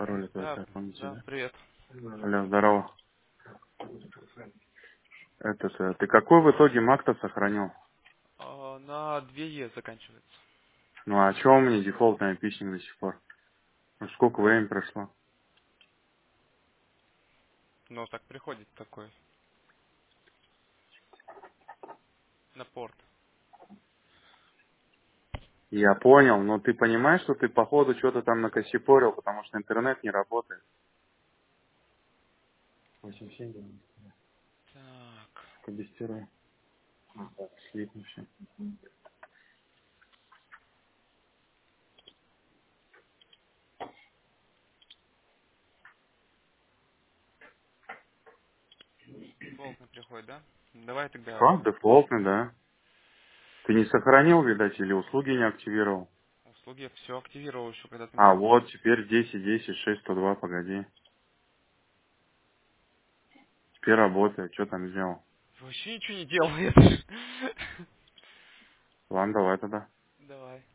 пароль от Да, Wi-Fi, помните, да, да? привет. Алло, здорово. Ты какой в итоге мак-то сохранил? На 2Е заканчивается. Ну а чё у меня дефолтная письма до сих пор? Ну, сколько времени прошло? Ну, так приходит такой на порт. Я понял, но ты понимаешь, что ты походу что-то там накосипорил, потому что интернет не работает. 87, да. Так, Кобестерой. Слитно все. дефолтно приходит, да? Давай тогда Что? Дефолтный, да? Ты не сохранил, видать, или услуги не активировал? услуги я все активировал еще, когда ты А, мне... вот, теперь 10.10.6.102, погоди. Теперь работает, что там сделал? Вообще ничего не делает. Ладно, давай тогда. Давай.